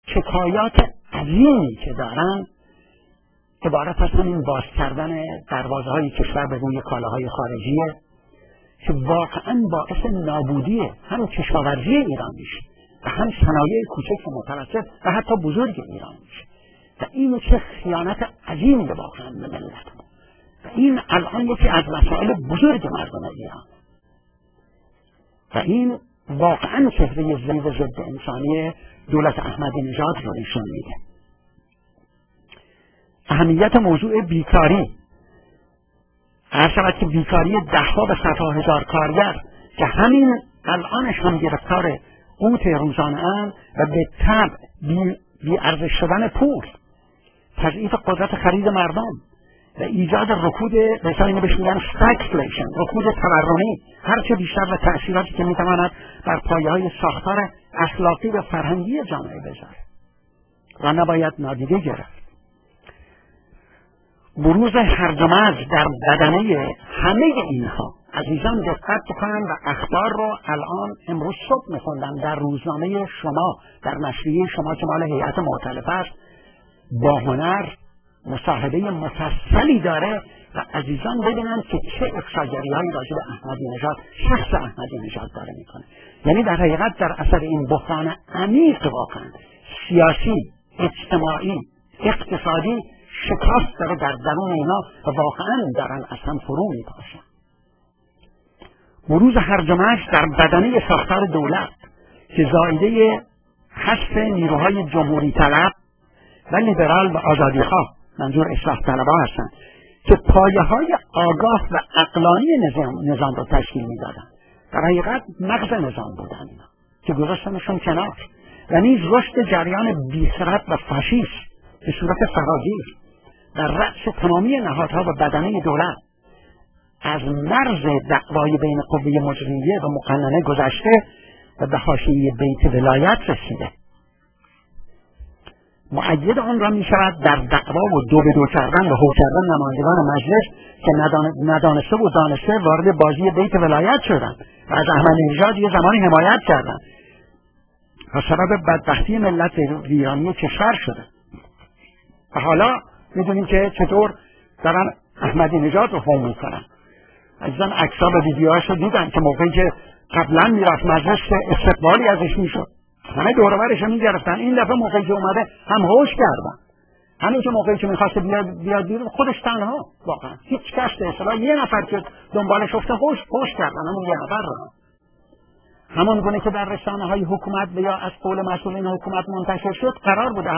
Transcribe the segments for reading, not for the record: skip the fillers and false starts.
شکایات عظیمی که دارن عبارت از همین باز کردن دروازه های کشور به روی کالاهای خارجیه که واقعا باعث نابودی هم کشاورزی ایران میشه و هم صنایع کوچک و متوسط و حتی بزرگ ایران میشه و این چه خیانت عظیمی واقعا به ملت و این الان یکی از مسائل بزرگ مردم ایران و این واقعا چهره ضد ضد انسانی دولت احمدی نژاد رو نشون میده. اهمیت موضوع بیکاری هر شود که بیکاری ده‌ها و صدها هزار کارگر که همین الانش هم گرفتار قوت روزانه اند و به طبع بی ارزش شدن پول، تضعیف قدرت خرید مردم و ایجاد رکود بهترین بهش میگن استاگفلیشن، رکود تورمی هرچه بیشتر و تأثیراتی که میتواند بر پایه‌های ساختار اخلاقی و فرهنگی جامعه بذاره و نباید نادیده گرفت. بروز هرج و مرج در بدنه همه اینها عزیزان دقت بکنن و اخبار رو الان امروز صبح میخوندم در روزنامه شما در نشریه شما که مال هیئت مؤتلفه است با هنر مصاحبه مفصلی داره و عزیزان ببینن که چه افشاگری‌هایی راجع به احمدی نژاد شخص احمدی نژاد داره میکنه. یعنی در حقیقت در اثر این بحران عمیق واقعا سیاسی، اجتماعی، اقتصادی شکاست داره در درون اینا و واقعا دارن اصلا فرو میپاشن. بروز هرج و مرج در بدنه ساختار دولت که زائیده حذف نیروهای جمهوری طلب و لیبرال و آزادیخواه منظور اصلاح طلبها هستند که پایه‌های آگاه و عقلانی نظام را تشکیل میدادند. در حقیقت مغز نظام بودن اینا که گذاشتنشون کنار و نیز رشد جریان بیخرد و فاشیست به صورت فراگیر در رأس تمامی نهادها و بدنه دولت از مرز دعوای بین قوه مجریه و مقننه گذشته و به حاشیه بیت ولایت رسیده. مؤید آن را می شود در دعوا و دو به دو کردن و هو کردن نمایندگان مجلس که ندانسته و دانسته وارد بازی بیت ولایت شدند و از احمدی نژاد یه زمانی حمایت کردند و سبب بدبختی ملت ویرانی کشور شده. و حالا میدونیم که چطور دارن احمدی نژاد رو هم میکنن. عزیزان عکس‌ها و ویدیوهاش رو دیدن که موقعی که قبلا میرفت مجلس استقبالی ازش میشد همه دور و برش میگرفتن، این دفعه موقعی که اومده هم هوش کردن، همین که موقعی که میخواست بیاد بیرون خودش تنها واقعا هیچ کس به اصطلاح یه نفر که دنبالش افته هوش کردن، همون یه نفر رو همون گونه که در رسانه‌های حکومت و یا از قول مسئولین حکومت منتشر شد قرار بود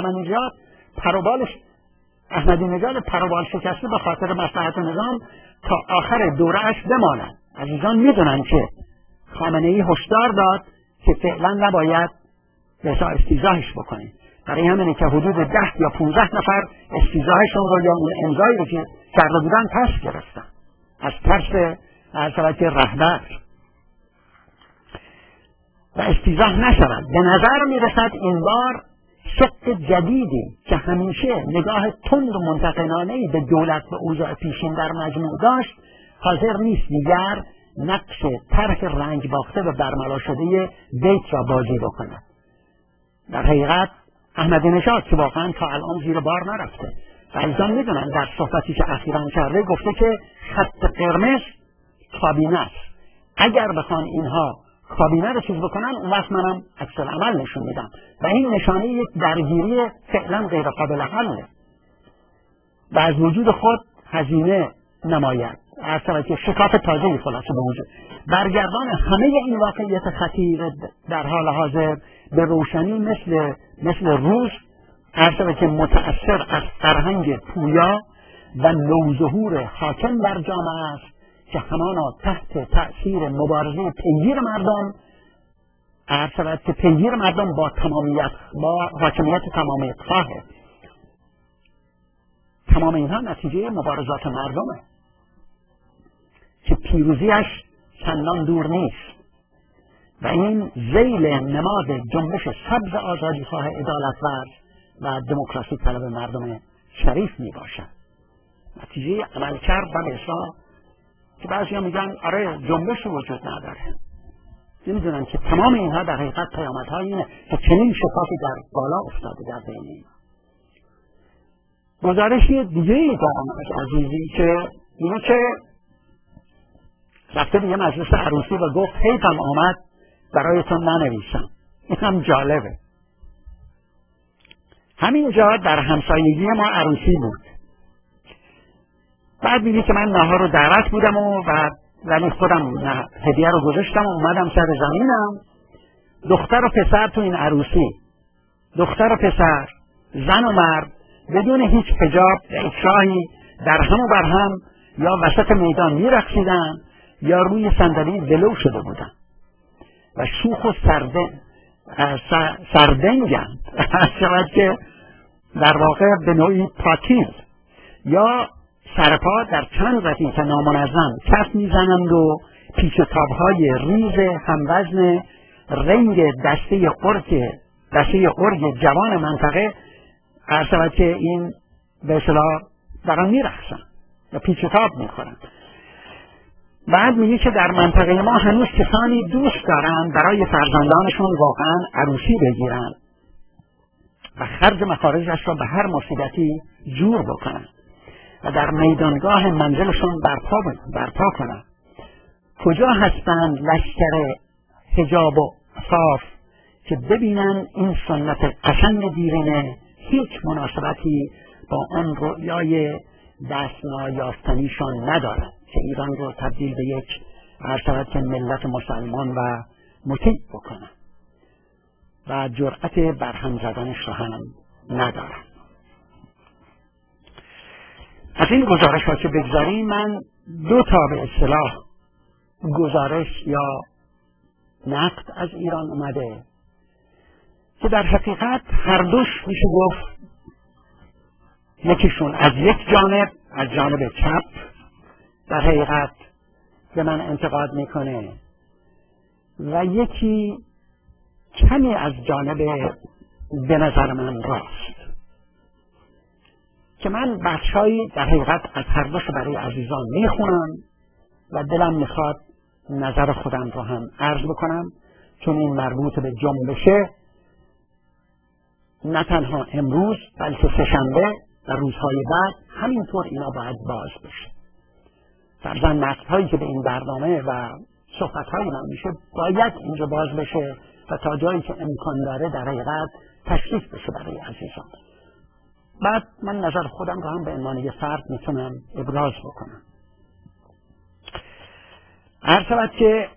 احمدی نژاد پروبال شکسته به خاطر مصلحت نظام تا آخر دوره‌اش بماند. عزیزان میدونن که خامنه‌ای هشدار داد که فعلا نباید بهتا استیضاحش بکنیم. برای همینه که حدود 10 یا 15 نفر استیضاحشون رو یا اون امضایی رو که کرده بودن پس گرفتن از ترس از رهبر و استیضاح نشود. به نظر میرسد این بار شق جدیدی که همیشه نگاه تند و منتقمانه‌ای به دولت و اوضاع پیشین در مجموع داشت حاضر نیست دیگر نقش طرح رنگ باخته و برملا شده بیت را بازی بکند. در حقیقت احمدی نژاد که واقعا تا الان زیر بار نرفته و عزیزان میدونن در صحبتی که اخیراً کرده گفته که خط قرمز کابینه است، اگر بخوان اینها کابینه رو چیز بکنن اون وقت منم عکس العمل نشون میدم و این نشانه یک درگیری فعلا غیر قابل حله و از وجود خود هزینه نماید اصلا که شکاف تازه‌ای خلاصه به وجود برگردان همه این واقعیت خطیر در حال حاضر به روشنی مثل روز اصلا که متأثر از فرهنگ پویا و نوظهور حاکم در جامعه است که همانا تحت تأثیر مبارزه پیگیر مردم اصلا که پیگیر مردم با حاکمیت تمامیت خواهه. تمام اینها نتیجه مبارزات مردمه که پیروزیش چندان دور نیست و این ذیل نماد جنبش سبز آزادیخواه عدالت‌ورز و دموکراسی طلب مردم شریف می باشد. نتیجه عملکرد و اصلاح که بعضی ها میگن آره جنبش وجود نداره، نمیدونن که تمام اینها در حقیقت پیامدهای اینه که چنین شکافی در بالا افتاده در بین این. گزارشی دیگه‌ای دارم از عزیزی که اینه که رفته دیگه مجلس عروسی و گفت حیفم آمد برایتون ننویسم. این هم جالبه. همینجا در همسایگی ما عروسی بود. بعد میگه که من نهار رو دعوت بودم ولی خودم هدیه رو گذاشتم و اومدم سر زمینم. دختر و پسر تو این عروسی، دختر و پسر، زن و مرد، بدون هیچ حجاب یا افشاهی در هم و بر هم یا وسط میدان میرقصیدن یا روی صندلی ولو شده بودن و شوخ و سردنگند شود که در واقع به نوعی پاکیز یا سرپا در چند رفیق نامنظم کف میزنند و پیچ و تابهای ریز هموزن رنگ دسته قرگ جوان منطقه شود که این به اصطلاح دارن میرقصن یا پیچ و تاب میخورن. بعد میگه که در منطقه ما هنوز کسانی دوست دارن برای فرزندانشون واقعا عروسی بگیرن و خرج مخارجش را به هر مصیبتی جور بکنن و در میدانگاه منزلشون برپا کنن. کجا هستند لشکر حجاب و عفاف که ببینن این سنت قشنگ دیرینه هیچ مناسبتی با آن رؤیای دست نایافتنیشان ندارد که ایران رو تبدیل به یک که ملت مسلمان و مطیع بکنن و جرأت برهم زدنش رو هم ندارن. از این گزارش ها که بگذاریم، من دو تا به اصطلاح گزارش یا نقد از ایران اومده که در حقیقت هر دوش میشه گفت یکیشون از یک جانب، از جانب چپ در حقیقت به من انتقاد میکنه و یکی کمی از جانب به نظر من راست که من بخشایی در حقیقت از هر دوش برای عزیزان میخونم و دلم میخواد نظر خودم رو هم عرض بکنم، چون این مربوط به جنبشه نه تنها امروز بلکه سه‌شنبه و روزهای بعد همینطور اینا باید باز بشه. فرضاً نقدهایی که به این برنامه و صحبت‌های من میشه باید اینجا باز بشه و تا جایی که امکان داره در حقیقت تشریف بشه برای عزیزان. بعد من نظر خودم رو هم به عنوان یه فرد میتونم ابراز بکنم. عرض شود که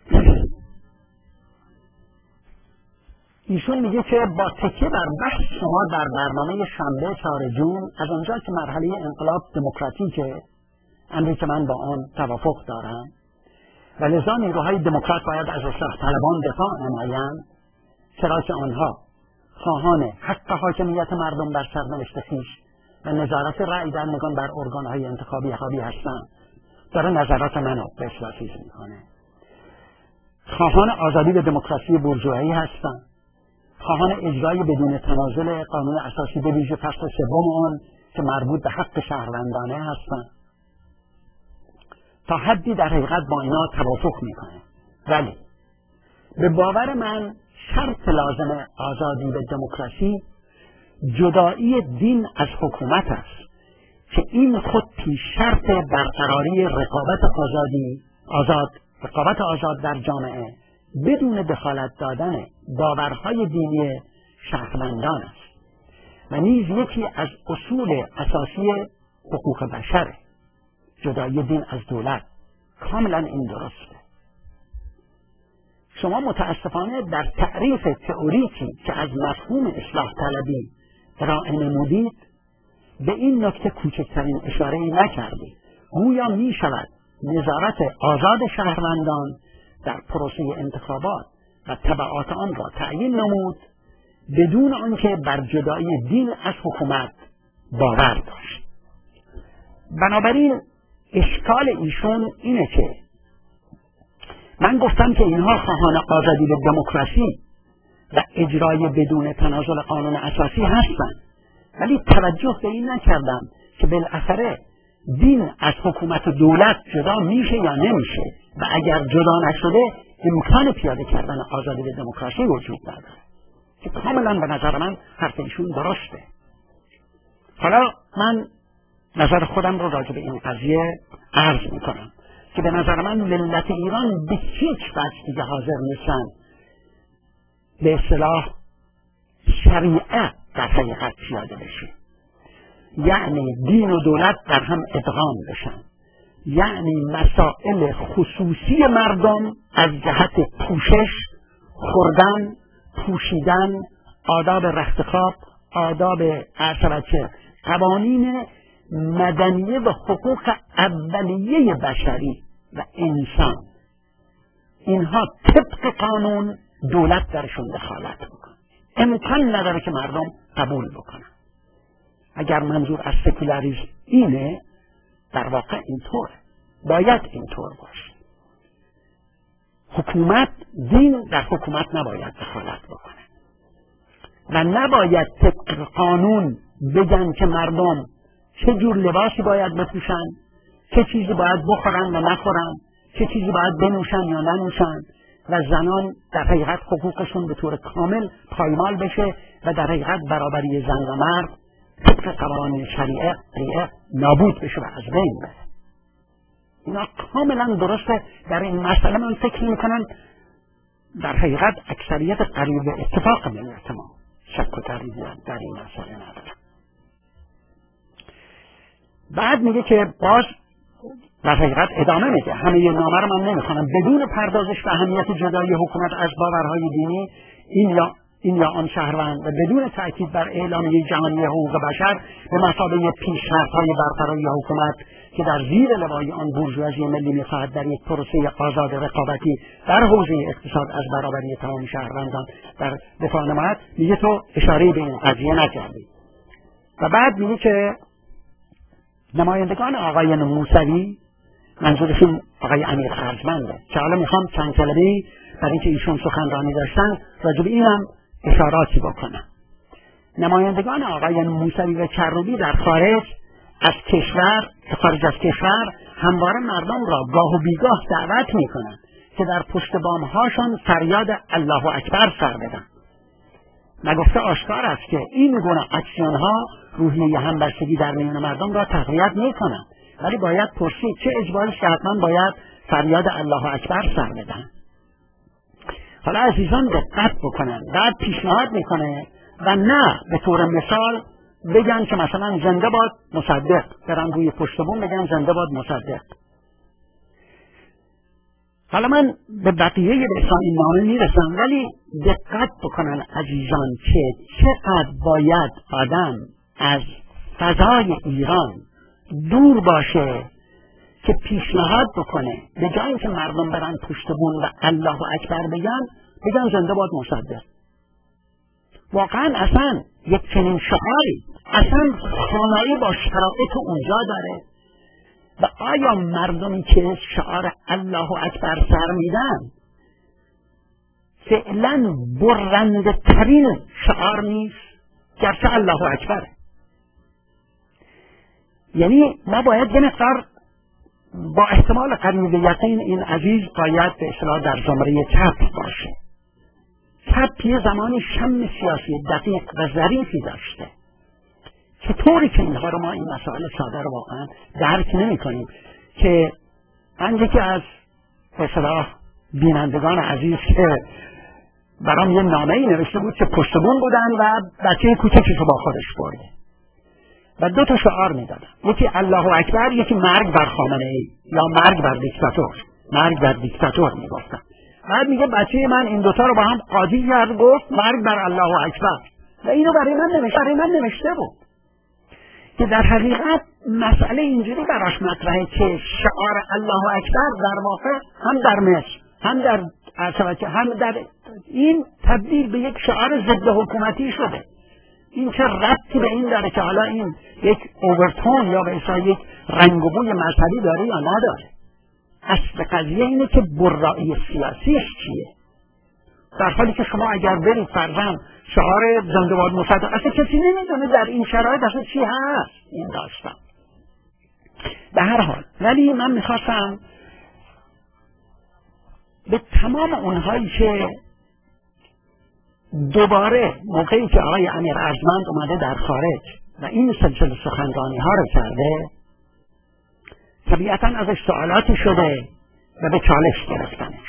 ایشون میگه که با تکیه بر بحث شما در برنامه شنبه 4 جون از اونجا که مرحله انقلاب دموکراتیکه، امری که من با آن توافق دارم و لذا نیروهای دموکرات باید از اصلاح طلبان دفاع نمایند، چرا که آنها خواهان حق حاکمیت مردم بر سرنوشت خویش و نظارت رأی در نگاه بر ارگانهای انتخابی هستند، داره نظرات منو به اصلاح چیز میکنه. خواهان آزادی و دموکراسی بورژوایی هستند، خواهان اجرای بدون تنازل قانون اساسی به ویژه فصل 3 آن که مربوط به حق شهروندانه هستند. تا حدی در حقیقت با اینا توافق میکنه، ولی به باور من شرط لازم آزادی و دموکراسی جدایی دین از حکومت است که این خود پیش شرط برقراری رقابت آزاد در جامعه بدون دخالت دادن باورهای دینی شهروندان است و نیز یکی از اصول اساسی حقوق بشره. جدایی دین از دولت کاملا این درسته. شما متاسفانه در تعریف تئوریکی که از مفهوم اصلاح طلبی ارائه نمودید به این نکته کوچکترین اشاره‌ای نکردید. گویا می شود نظارت آزاد شهروندان در پروسه انتخابات و تبعات آن را تعیین نمود بدون آنکه بر جدایی دین از حکومت باور داشت. بنابراین اشکال ایشون اینه که من گفتم که اینها خواهان آزادی و دموکراسی و اجرای بدون تنازل قانون اساسی هستند، ولی توجه به این نکردم که بالاخره دین از حکومت و دولت جدا میشه یا نمیشه و اگر جدا نشده امکان پیاده کردن آزادی و دموکراسی وجود نداره، که کاملا به نظر من حرف ایشون درسته. حالا من نظر خودم رو راجع به این قضیه عرض میکنم که به نظر من ملت ایران به هیچ وجه دیگه حاضر نیستن به اصطلاح شریعت در حقیقت پیاده بشه، یعنی دین و دولت در هم ادغام بشن، یعنی مسائل خصوصی مردم از جهت پوشش، خوردن، پوشیدن، آداب رخت خواب، آداب عرصبچه، قوانین مدنیه و حقوق اولیه بشری و انسان، اینها طبق قانون دولت درشون دخالت میکنه. امکان نداره که مردم قبول بکنن. اگر منظور از سکولاریسم اینه، در واقع اینطوره، باید اینطور باشه. حکومت، دین در حکومت نباید دخالت بکنه و نباید طبق قانون بگن که مردم چه جور لباسی باید بپوشن، چه چیزی باید بخورن و نخورن، چه چیزی باید بنوشن یا ننوشن، و زنان در حقیقت حقوقشون به طور کامل پایمال بشه و در حقیقت برابری زن و مرد طبق قوانین شریعه نابود بشه و از بین بره. اینا کاملا درسته. در این مسئله من فکر میکنم در حقیقت اکثریت قریب به اتفاق ملت ما شک و تردید در این مسئله نداره. بعد میگه که باز در حقیقت ادامه میده، همه نامه رو من نمیخوانم، بدون پردازش به اهمیت جدایی حکومت از باورهای دینی این یا آن شهروند و بدون تأکید بر اعلامیه جهانی حقوق بشر به مثابه پیشنهادهای برقراری حکومت که در زیر لوای آن بورژوازی ملی میخواهد در یک پروسه آزاد رقابتی در حوزه اقتصاد از برابری تمام شهروندان در دفاع نماید، میگه تو اشاره به این قضیه نکردی. و بعد میگه که نمایندگان آقایان موسوی، منظورشون آقای امیر ارجمنده، که حالا میخوام چند کلمه‌ای برای اینکه ایشون سخنرانی داشتن راجع به اینم اشاراتی بکنم. نمایندگان آقایان موسوی و کروبی در خارج از کشور همواره مردم را گاه و بیگاه دعوت میکنند که در پشت بامهاشان فریاد الله اکبر سر بدن. نگفته آشکار است که این گونه اکسیونها روحیه همبستگی در میان مردم را تقویت میکنند، ولی باید پرسید چه اجباریش که حتما باید فریاد الله اکبر سر بدن. حالا عزیزان دقت بکنن، بعد پیشنهاد میکنه و نه به طور مثال بگن که مثلا زنده باد مصدق، برن روی پشت بوم بگن زنده باد مصدق. حالا من به بقیه بحثان این نامه میرسم، ولی دقت بکنن عزیزان که چقدر باید آدم از فضای ایران دور باشه که پیشنهاد بکنه به جای اینکه مردم برن پشت بوم و الله اکبر بگن زنده باد مصدق. واقعا اصلا یک چنین شعاری اصلا خانایی با شرایط اونجا داره؟ و آیا مردمی که شعار الله اکبر سر میدن فعلا برنده ترین شعار نیست گرچه الله اکبره؟ یعنی ما باید یه مقدار با احتمال قریب یقین این عزیز باید به اصطلاح در زمره چپ باشه. چپ یه زمانی شم سیاسی دقیق و ظریفی داشته. چطوری که اینها رو ما این مسائل ساده رو واقعا درک نمی کنیم که من یکی از به اصطلاح بینندگان عزیز که برام یه نامه‌ای نوشته بود که پشت بوم بودن و بچه کوچکشو با خودش برده و 2 شعار میدادن، یکی الله اکبر، یکی مرگ بر خامنه‌ای یا مرگ بر دیکتاتور میگفتن. بعد میگه بچه من این 2 رو با هم قاطی کرد، گفت مرگ بر الله اکبر و اینو برای من نوشته بود که در حقیقت مسئله اینجوری براش مطرحه که شعار الله اکبر در واقع هم در مصر هم در این تبدیل به یک شعار ضد حکومتی شده. این چه ربطی به این داره که حالا این یک اوورتون یا به اصطلاح یک رنگ و بوی مذهبی داره یا نداره؟ اصل قضیه اینه که برایی سیاسیش چیه؟ در حالی که شما اگر برید فرضاً شعار زنده باد مصدق، اصلا کسی نمیدونه در این شرایط اصلا چی هست این داستان. به هر حال ولی من میخواستم به تمام اونهایی که دوباره موقعی که آقای امیر ارجمند اومده در خارج و این سلسله سخنرانی ها رو کرده، طبیعتا ازش سوالاتی شده و به چالش گرفتنش.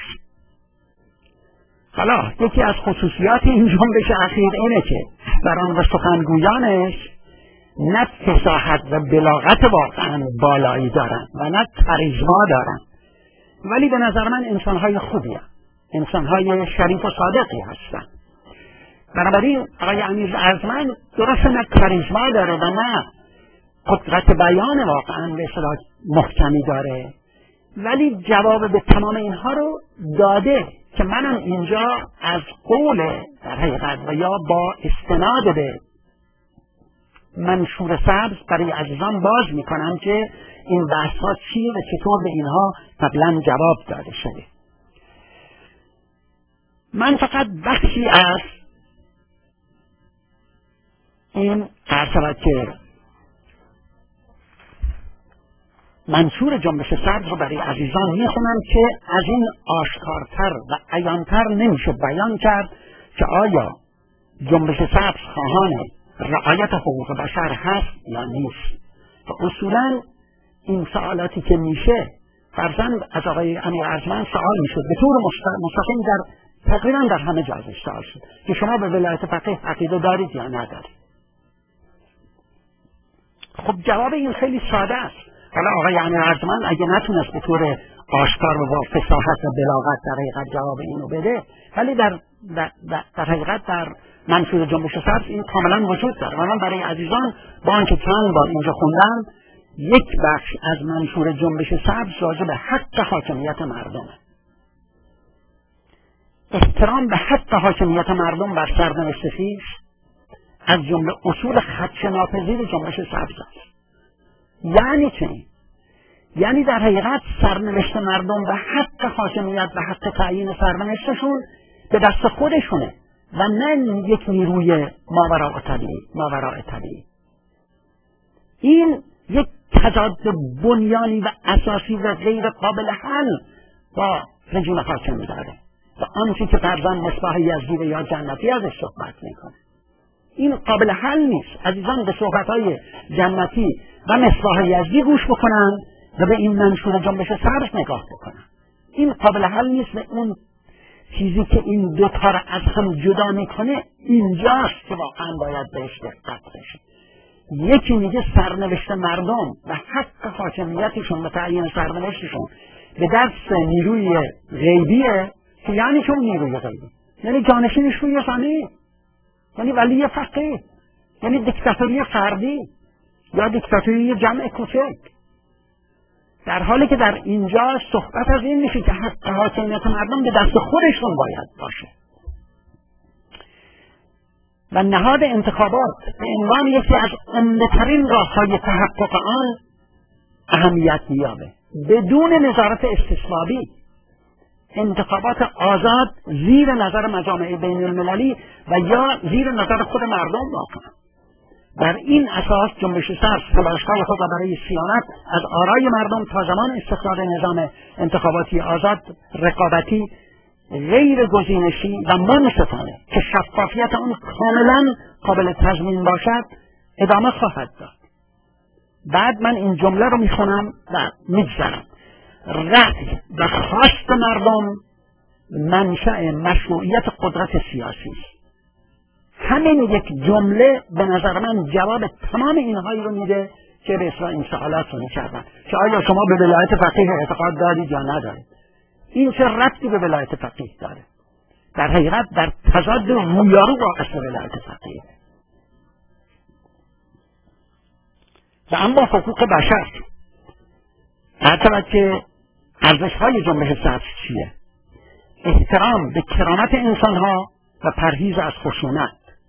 حالا یکی از خصوصیات این جنبش اخیر اینه که بران و سخنگویانش نه فصاحت و بلاغت واقعا بالایی دارن و نه کاریزما دارن، ولی به نظر من انسانهای خوبی هستن، انسانهای شریف و صادقی هستن. بنابراین آقای امیر ارجمند درست نه کاریزما داره و نه قدرت بیان واقعا به اصطلاح محکمی داره، ولی جواب به تمام اینها رو داده که منم اینجا از قول در حقیقت و یا با استناد به منشور سبز برای عزیزان باز میکنم که این بحث ها چیه و چطور به اینها قبلا جواب داده شده. من فقط بخشی از این عرض که منشور جنبش سبز رو برای عزیزان میخونم که از این آشکارتر و عیانتر نمیشه بیان کرد که آیا جنبش سبز خواهان رعایت حقوق بشر هست یا نیست. و اصولا این سوالاتی که میشه فرضاً از آقای امیر ارجمند سوال میشد به طور مستقیم در تقریبا در همه جا ازش سوال شد که شما به ولایت فقیه عقیده دارید یا ندارید. خب جواب این خیلی ساده است. حالا آقای امیر ارجمند اگه نتونست به طور آشکار و با فصاحت و بلاغت در حقیقت جواب اینو بده، ولی در حقیقت در منشور جنبش سبز این کاملا وجود داره. من برای عزیزان با آنکه چند بار اینجا خوندم، یک بخش از منشور جنبش سبز راجع به حق حاکمیت مردمه، احترام به حق حاکمیت مردم بر سرنوشت خویش از جمله اصول خدشه‌ناپذیر جنبش سبز است. یعنی چه؟ یعنی در حقیقت سرنوشت مردم و حق حاکمیت و حق تعیین سرنوشتشون به دست خودشونه و نه یک نیروی ماوراء طبیعی. این یک تضاد بنیانی و اساسی و غیر قابل حل با رژیم حاکمی داره و آنچه که فرزند مصباح یزدی یا جنتی ازش صحبت میکنه این قابل حل نیست. عزیزان به صحبتهای جنتی و مصباح یزدی گوش بکنن و به این منشور جنبش سبز نگاه بکنن. این قابل حل نیست و اون چیزی که این دوتا را از هم جدا میکنه اینجاست که واقعا باید بهش دقت بشه. یکی میگه سرنوشت مردم و حق حاکمیتشون و تعیین سرنوشتشون به دست نیروی غیبیه که یعنی چون نیروی غیبی یعنی جانشینش روی زمین، یعنی ولی فقیه، یعنی دیکتاتوری فردی یا دیکتاتوری جمع کوچک، در حالی که در اینجا صحبت از این میشه که حق حاکمیت مردم به دست خودشون باید باشه و نهاد انتخابات به عنوان یکی از عمده‌ترین راه‌های تحقق آن اهمیت می‌یابه. بدون نظارت استثبابی انتخابات آزاد زیر نظر مجامع بین المللی و یا زیر نظر خود مردم واقعا. بر این اساس جنبش سبز تلاش‌های خود را برای صیانت از آرای مردم تا زمان استقرار نظام انتخاباتی آزاد، رقابتی، غیر گزینشی و منصفانه که شفافیت آن کاملا قابل تضمین باشد ادامه خواهد داد. بعد من این جمله رو میخونم و میگذرم: رأی و خواست مردم منشأ مشروعیت قدرت سیاسی است. همین یک جمله به نظر من جواب تمام اینهایی رو میده که به اصلاح این سوالات رو میکردن که آیا شما به ولایت فقیه اعتقاد دارید یا ندارید. این چه ربطی به ولایت فقیه داره؟ در حقیقت در تضاد رویارو با اصل ولایت فقیه. و اما حقوق بشر هرچند که ارزش‌های جنبش سبز چیه؟ احترام به کرامت انسان‌ها و پرهیز از خشونت،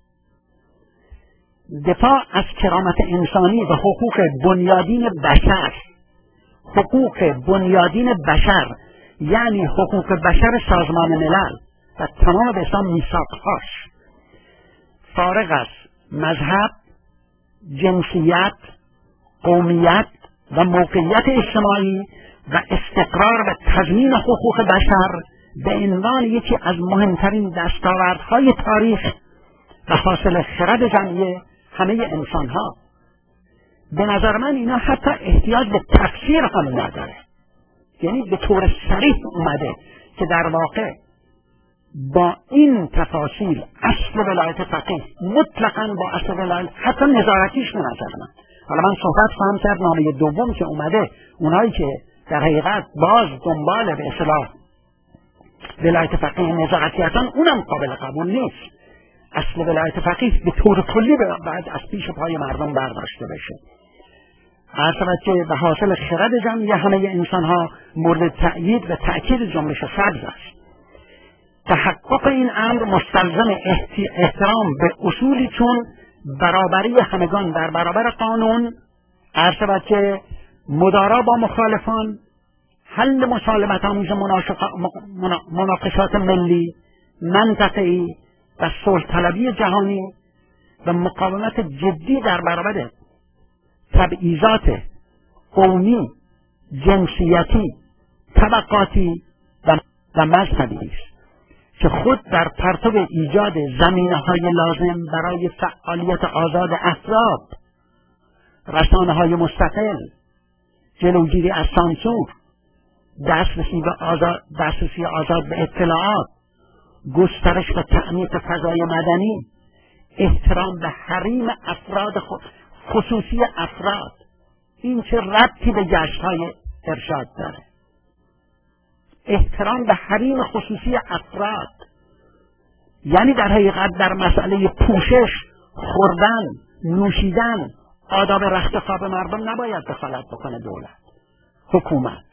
دفاع از کرامت انسانی و حقوق بنیادین بشر. حقوق بنیادین بشر یعنی حقوق بشر سازمان ملل و تمام به اسلام میثاق‌هاش، فارغ از مذهب، جنسیت، قومیت و موقعیت اجتماعی و استقرار و تضمین حقوق بشر به عنوان یکی از مهمترین دستاوردهای تاریخ و حاصل خرد جمعی همه انسانها. به نظر من اینا حتی احتیاج به تفسیر هم نداره. یعنی به طور صریح اومده که در واقع با این تفاصیل اصل ولایت فقیه مطلقاً با اصل ولایت حتی نظارتیش به نظر من. حالا من صحبت خواهم کرد نامه دوم که اومده، اونایی که در حقیقت باز دنبال به اصطلاح ولایت فقیه نظارتی هستن، اونم قابل قبول نیست. اصل ولایت فقیه به طور کلی باید از پیش پای مردم برداشته بشه. هر شود که به حاصل خرد جمعی همه انسانها مورد تأیید و تأکید جنبش سبز است. تحقق این امر مستلزم احترام به اصولی چون برابری همگان در برابر قانون، هر شود که مدارا با مخالفان، حل مسالمت آمیز مناقشات ملی، منطقه‌ای و صلح طلبی جهانی و مقاومت جدی در برابر تبعیضات قومی، جنسیتی، طبقاتی و مذهبی است که خود در پرتو ایجاد زمینه‌های لازم برای فعالیت آزاد افراد، رسانه‌های مستقل، جلوگیری از سانسور، دسترسی آزاد به اطلاعات، گسترش و تعمیق فضای مدنی، احترام به حریم افراد خصوصی افراد. این چه ربطی به گشت‌های ارشاد داره؟ احترام به حریم خصوصی افراد یعنی در حقیقت در مسئله پوشش، خوردن، نوشیدن، آداب رخت خواب مردم نباید دخالت بکنه دولت، حکومت.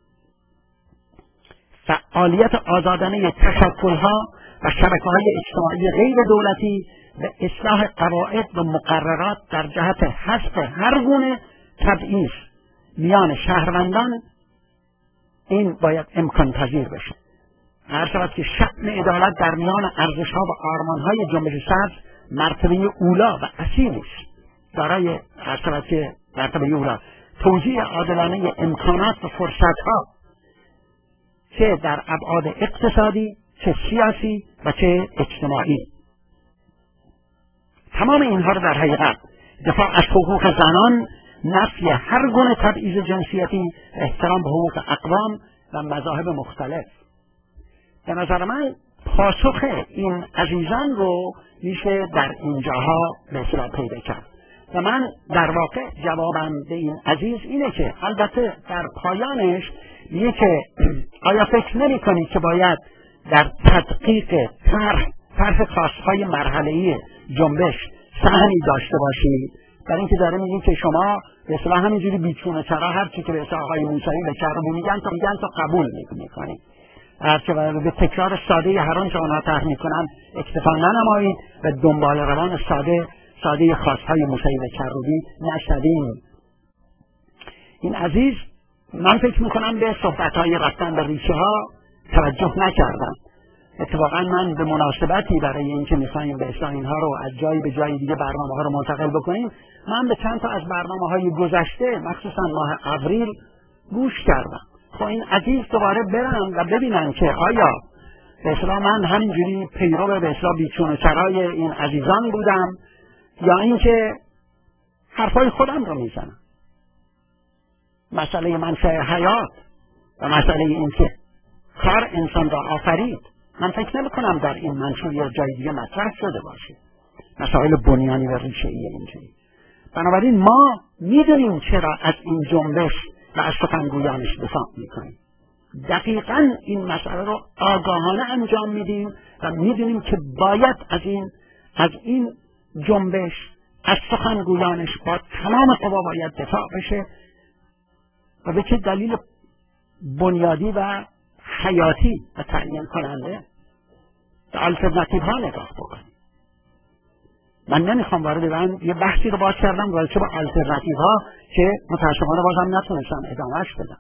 فعالیت آزادانه تشکل‌ها و شبکه‌های اجتماعی غیر دولتی به اصلاح قواعد و مقررات در جهت حذف هر گونه تبعیض میان شهروندان، این باید امکان پذیر بشه. هر شود که شأن عدالت در میان ارزش‌ها و آرمان‌های جنبش سبز مرتبه اولا و اصیلی است. برای هر شود که مرتبه اولا توزیع عادلانه امکانات و فرصت‌ها، چه در ابعاد اقتصادی، چه سیاسی و چه اجتماعی. تمام اینها رو در حقیقت دفاع از حقوق زنان، نفی هر گونه تبعیض جنسیتی، احترام به حقوق اقوام و مذاهب مختلف. به نظر من پاسخ این عزیزان رو میشه در اینجاها به اصطلاح پیدا کرد و من در واقع جوابم به این عزیز اینه که البته در پایانش میگه که آیا فکر نمی کنید که باید در تدقیق طرح خواستهای مرحله‌ای جنبش سهمی داشته باشید؟ در اینکه داره میگه که شما به اصطلاح همینجوری بیچون و چرا هر چی که به اصطلاح آقای موسوی به چرا میگن تا قبول میکنید. هرچه به تکرار ساده هر آنچه آنها طرح میکنن اکتفا ننمایید و دنبال روان ساده خواستهای موسوی و چروبی نشدیم. این عزیز من فکر میکنم به صحبتهای رفتن به ریشه ها توجه نکردم. اتفاقا من به مناسبتی برای اینکه میخوایم به اصطلاح اینها رو از جایی به جای دیگه برنامه ها رو منتقل بکنیم، من به چند تا از برنامه های گذشته مخصوصا ماه آوریل گوش کردم. خب این عزیز دوباره برن و ببینن که آیا به اصطلاح من همینجوری پیرو به اصطلاح بیچون و چرای این عزیزان بودم یا اینکه حرفای خودم رو میزنم. مسئله منشأ حیات و مسئله این که کار انسان را آفرید، من فکر نمی کنم در این منشور یا جای دیگه مطرح شده باشه. مسائل بنیانی و ریشه‌ای اینجوری. بنابراین ما میدونیم چرا از این جنبش و از سخنگویانش دفاع میکنیم. دقیقاً این مسئله رو آگاهانه انجام میدیم و میدونیم که باید از این جنبش، از سخنگویانش با تمام قوا باید دفاع بشه و به چه دلیل بنیادی و حیاتی و تعیین کننده به آلترناتیو ها نگاه بکنیم. من نمیخوام وارد یه بحثی رو باز کردم راجع به آلترناتیو ها که متاسفانه بازم نتونستم ادامهش بدم.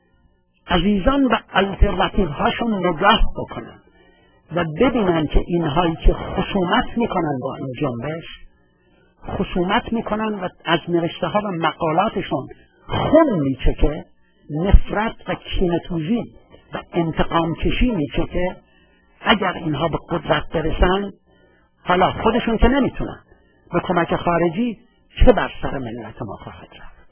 عزیزان به آلترناتیو هاشون نگاه بکنن و ببینن که اینهایی که خصومت میکنن با این جنبش، خصومت میکنن و از نوشته ها و مقالاتشون خون میچکه، نفرت و کینه‌توزی و و انتقام کشی میشه که اگر اینها به قدرت برسن، حالا خودشون که نمیتونن، به کمک خارجی چه بر سر ملت ما خواهد رفت.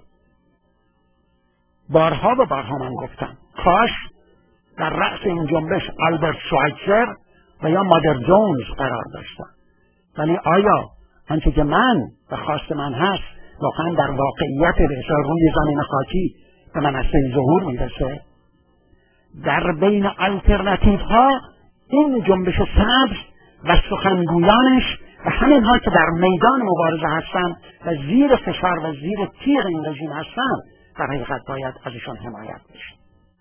بارها و بارها من گفتم کاش در رأس این جنبش آلبرت شوایتزر و یا مادر جونز قرار داشتن، ولی آیا آنچه که من و خواست من هست واقعا در واقعیت روی زمین خاکی به منصه ظهور میرسه؟ در بین آلترناتیو ها این جنبش سبز و سخنگویانش و همین ها که در میدان مبارزه هستند و زیر فشار و زیر تیغ این رژیم هستند در حقیقت باید ازشان حمایت بشه.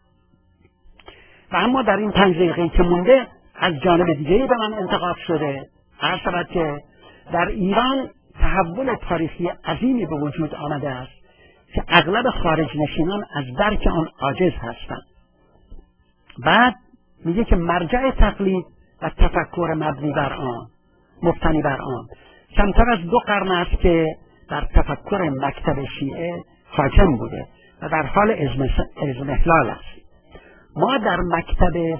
و اما در این 5 دقیقه‌ای که مونده از جانب دیگه‌ای به من انتقاد شده، هر شود که در ایران تحول تاریخی عظیمی به وجود آمده است که اغلب خارج نشینان از درک آن عاجز هستند. بعد میگه که مرجع تقلید و تفکر مبتنی بر آن کمتر از 2 قرن است که در تفکر مکتب شیعه حاکم بوده و در حال اضمحلال است. ما در مکتب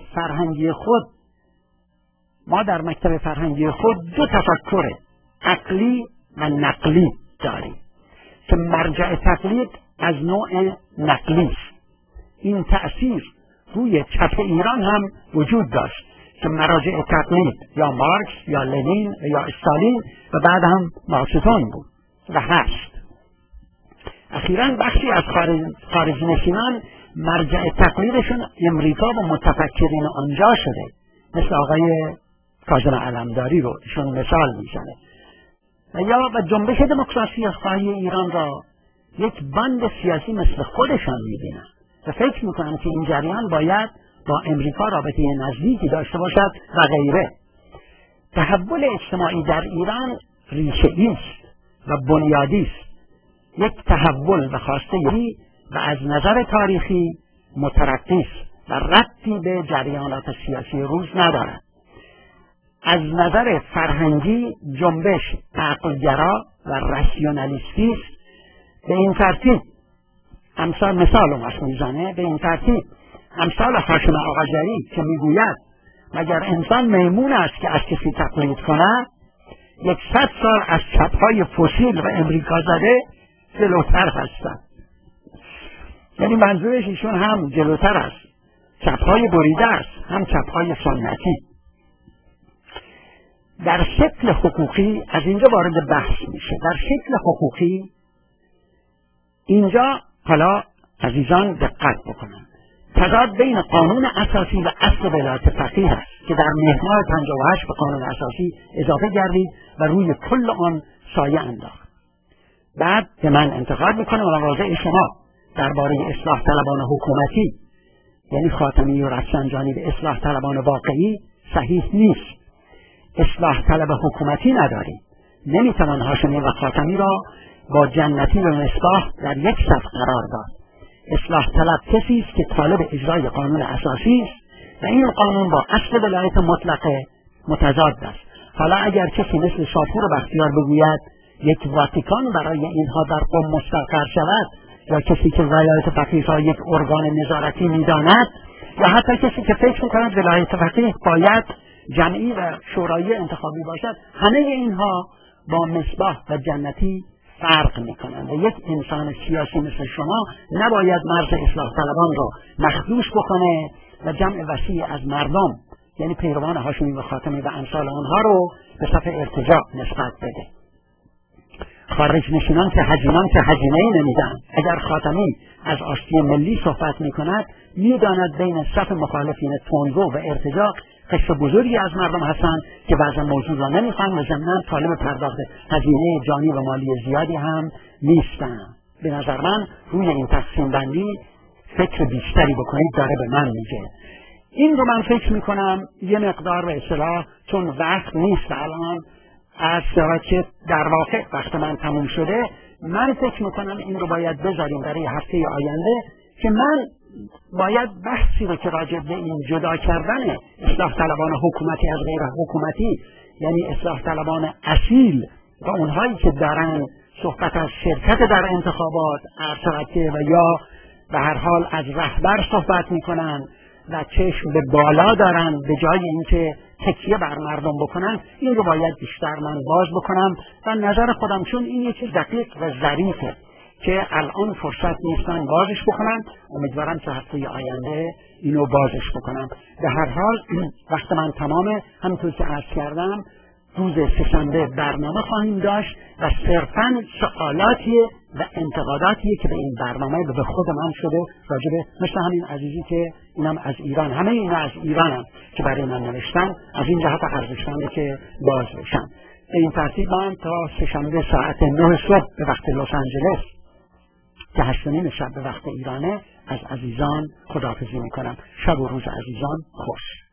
فرهنگی خود 2 تفکر عقلی و نقلی داریم که مرجع تقلید از نوع نقلی است. این تأثیر روی چپ ایران هم وجود داشت که مراجع تقلید یا مارکس یا لنین یا استالین و بعد هم ماوزه‌تون بود و هست. اخیراً بخشی از خارج نشینان مرجع تقلیدشون امریکا و متفکرین آنجا شده، مثل آقای کاظم علمداری رو ایشون مثال میزنه، و جنبش دموکراسی خواهی ایران را یک باند سیاسی مثل خودشان میبینن و فکر میکنن که این جریان باید با امریکا رابطه نزدیکی داشته باشد و غیره. تحول اجتماعی در ایران ریشه‌ای است و بنیادی است، یک تحول به خواستگی و از نظر تاریخی مترقی است و ربطی به جریانات سیاسی روز ندارد. از نظر فرهنگی جنبش عقلگرا و راسیونالیستی است. به این ترتیب امثال هاشم آقاجری که میگوید مگر انسان میمون است که از کسی تقلید کند، 100 سال از چپهای فسیل و امریکا زده جلوتر هستند. یعنی منظورش ایشون هم جلوتر است، چپهای بریده است، هم چپهای سنتی. در شکل حقوقی از اینجا وارد بحث میشه. در شکل حقوقی اینجا حالا عزیزان دقت بکنند، تضاد بین قانون اساسی و اصل ولایت فقیه است که در مهر 58 به قانون اساسی اضافه گردید و روی کل آن سایه انداخت. بعد به من انتقاد میکنه و مواضع شما درباره اصلاح طلبان حکومتی، یعنی خاتمی و رفسنجانی به اصلاح طلبان واقعی صحیح نیست. اصلاح طلب حکومتی نداریم. نمیتوان هاشمی و خاتمی را با جنتی و مصباح در یک صف قرار داد. اصلاح طلب کسی است که طالب اجرای قانون اساسی است و این قانون با اصل ولایت مطلقه متضاد است. حالا اگر کسی مثل شاپور و بختیار بگوید یک واتیکان برای اینها در قم مستقر شود، یا کسی که ولایت فقیه را یک ارگان نظارتی میداند، یا حتی کسی که فکر میکند ولایت فقیه باید جمعی و شورایی انتخابی باشد، همه اینها با مصباح و جنتی فرق میکنند و یک انسان سیاسی مثل شما نباید مرز اصلاح طلبان را مخدوش بکنه و جمع وسیع از مردم، یعنی پیروان هاشمی و خاتمی و امثال آنها رو به صف ارتجاع نسبت بده. خارج نشینان که هزینه‌ای نمیدن. اگر خاتمی از آشتی ملی صحبت میکند، میداند بین صف مخالفین تندرو و ارتجاع قشر بزرگی از مردم هستند که بعضا موضوع را نمیخوان و ضمناً طالب پرداخت هزینه جانی و مالی زیادی هم نیستند. به نظر من روی این تقسیم بندی فکر بیشتری بکنید داره به من میگه. این رو من فکر میکنم یه مقدار به اصطلاح، چون وقت نیست الان، از که در واقع وقت من تموم شده، من فکر میکنم این رو باید بذاریم برای هفته آینده که من باید بحثی رو که راجع به این جدا کردن اصلاح طلبان حکومتی از غیر حکومتی، یعنی اصلاح طلبان اصیل و اونهایی که دارن صحبت از شرکت در انتخابات و یا به هر حال از رهبر صحبت میکنن و چشم به بالا دارن به جای اینکه تکیه بر مردم بکنن، این رو باید بیشتر من باز بکنم و نظر خودم، چون این یه چیز دقیق و ظریفه که الان فرصت نیستن بازش بکنم. امیدوارم که هفته آینده اینو بازش بکنم. به هر حال وقت من تمامه. همونطور که عرض کردم روز سه‌شنبه برنامه خواهیم داشت و صرفاً سوالاتیه و انتقاداتیه که به این برنامه و به خود من شده راجبه، مثل همین عزیزی که اینم از ایران، همه اینا از ایرانم که برای من نوشتن، از این جهت ارزشمنده که باز بشن. به این ترتیب من تا سه‌شنبه ساعت 9 صبح به وقت لس آنجلس که 8:30 شب به وقت ایرانه از عزیزان خداحافظی میکنم. شب و روز عزیزان خوش.